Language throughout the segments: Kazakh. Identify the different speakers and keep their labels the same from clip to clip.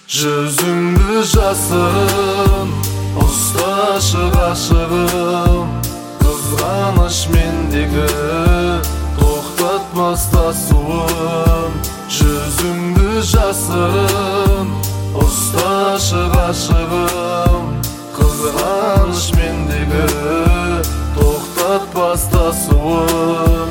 Speaker 1: Жүзіңді жасырын, ұсташы ғашығым. Қызғаныш мендегі тоқтатмас тасуым. Жүзіңді жасырын, ұсташы ғашығым. Қызғаныш мендегі тоқтатпас тасуым.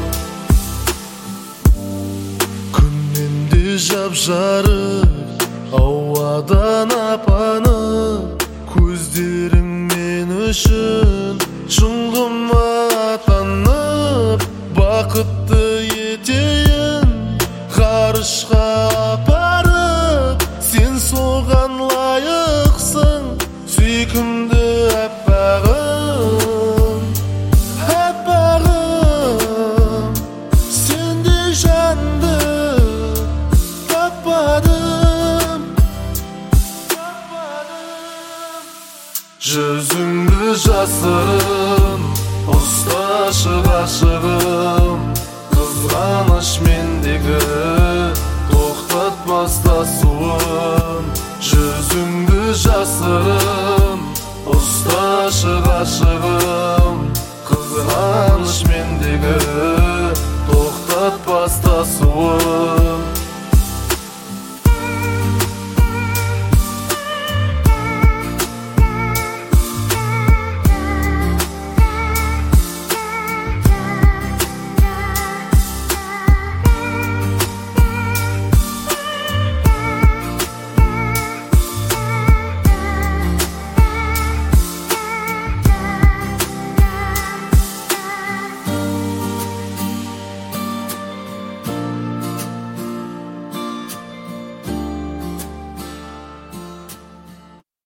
Speaker 1: Күннен де жап-жарық, ауадан апанып, көздерің мен үшін жұлдызыма атанып, бақытты етейін ғарышқа апарып. Сен соған лайықсың, сүйкімді аппағым, аппағым. Сендей жанды таппадым. Жүзіңді жасырын, ұсташы ғашығым. Қызғаныш мендегі тоқтатпас тасуым. Жүзіңді жасырын, ұсташы ғашығым. Қызғаныш мендегі